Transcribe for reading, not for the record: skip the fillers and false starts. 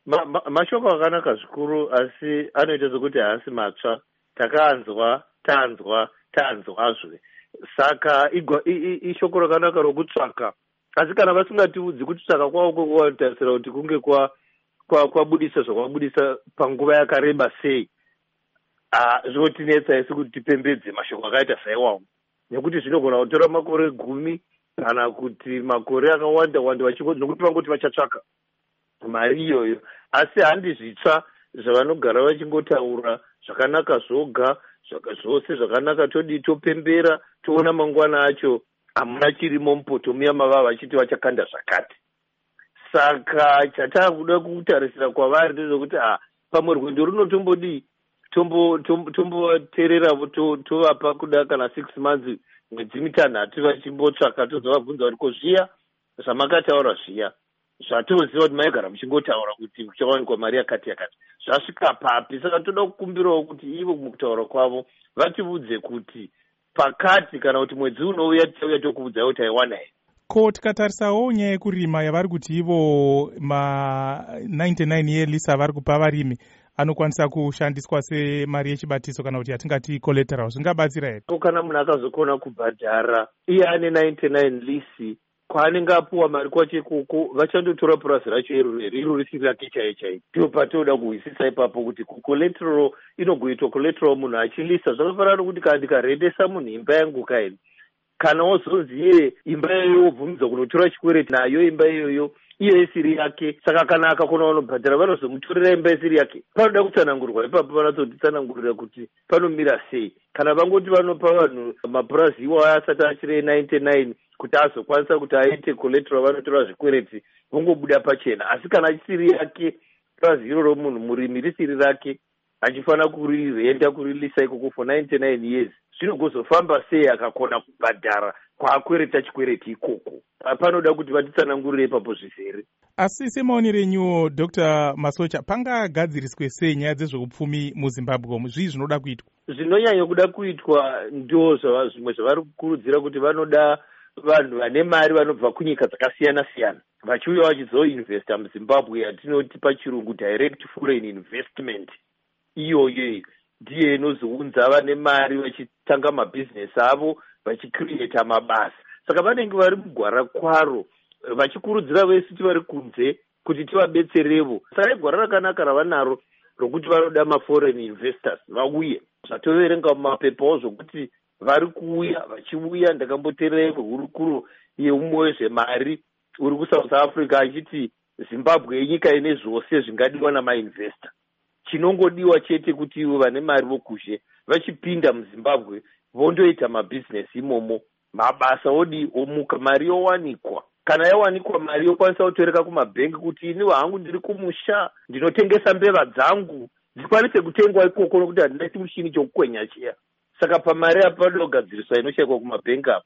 mashoko akanaka zvikuru, asi anoita sekuti haasi matsva. Tanzwazve. Saka ishoko rakanaka rokutsvaka. Asi kana vasingatiudzi kuti tsvaka kwavo kwavanotarisira kuti kunge kwabudisa zvakabudisa panguva yakareba sei, zvotinetsa isi kuti tipembedze mashoko akaita saiwawo, nekuti zvinogona kutora makore 10 kana kuti makore akawanda wanda nokuti vangoti vachatsvaka mari iyoyo. Asi handi zvitsva zvavanogara vachingotaura zvakanaka zvoga, zvose zvakanaka, todi topembera, toona mangwana acho hamuna chirimo mupoto muya mavava vachiti vachakanda zvakati. Saka chataakuda kutarisira kwavari ndezvekuti pamwe rwendo runotombodii, tomboterera tovapa kuda kana 6 months, mwedzi 6 vachimbotsvaka, tozovabvunza kuti ko zviya zvamakataura zviya zvatoziva kuti maigara muchingotaura kuti kuchawanikwa mari yakati zvasvika papi? Saka toda kukumbirawo kuti ivo mukutaura kwavo vatiudze kuti pakati kana kuti mwedzi unouya tichauya tokuudzai kuti aiwana here. Ko tikatarisawo nyaya yekurima yavari kuti ivo ma99 yeLISA vari kupa varimi anokwanisa kushandiswa semari yechibatiso kana kuti yatingati collateral, zvingabatsira here? Kana munhu akazokona kubhadhara iye ane 99 lisi, kwaanenge apuwa mari kwacho ikoko vachandotora purazi racho iro risiri rake chaiyo. Ndipo patinoda kuhwisisa ipapo kuti collateral inogoitwa collateral munhu achilisa. Zvakafanana kuti kana ndikarendesa munhu imba yangu kaini, kana wozonzi iye imba iyoyo wobvumidza kunotora chikwereti nayo imba iyoyo iyo isiri yake, saka kana akakona vanobhadhara vanozomutorera imba isiri yake. Panoda kutsanangurwa ipapo, vanatotitsanangurira kuti panomira sei. Kana vangoti vanopa vanhu mapurazi iwo asati achire 99 kuti azokwanisa kuti aite collateral, vanotora zvikwereti vongobuda pachena. Asi kana chisiri yake, purazi iroro munhu murimi risiri rake, achifanira kurirenda kurilisa ikoko for 99 years, zvinogozofamba sei akakona kubhadhara kwaakwereta chikwereti ikoko? Panoda kuti vatitsanangurire ipapo zvizere. Asi semaoni renyu Dr. Masocha, pangagadziriswe sei nyaya dzezveupfumi muZimbabwe umu? Zvii zvinoda kuitwa? Zvinonyanya kuda kuitwa ndo zvimwe zvavari kukurudzira kuti vanoda vanhu vane mari vanobva kunyika dzakasiyana siyana vachiuya vachizoinvesta muZimbabwe, yatinoti pachirungu direct foreign investment. Iyoyo ndiye inozounza vane mari vachitanga mabhizinesi avo, vachikrieta mabasa. Saka vanenge vari mugwara kwaro vachikurudzira vese vari kunze kuti tivabetserevo. Saka igwara rakanaka ravanaro rokuti vanoda maforeign investors vauye. Zvatoverenga mumapepawo zvokuti vari kuuya vachiuya. Ndakamboteerera hurukuro yeumwe wezvemari uri kuSouth Africa achiti Zimbabwe inyika ine zvose zvingadiwa namainvesta. Chinongodiwa chete kuti ivo vane mari vokuzhe vachipinda muZimbabwe vondoita mabhizinesi imomo, mabasa omuka, mari yowanikwa. Kana yawanikwa mari yokwanisa kutoreka kumabhengi kuti iniwo hangu ndiri kumusha ndinotengesa mbeva dzangu dzikwanise kutengwa ikoko nokuti handina chimushini chokukwenya chiya. Saka pamari apa panogadziriswa inoshayikwa kumabhengi apa.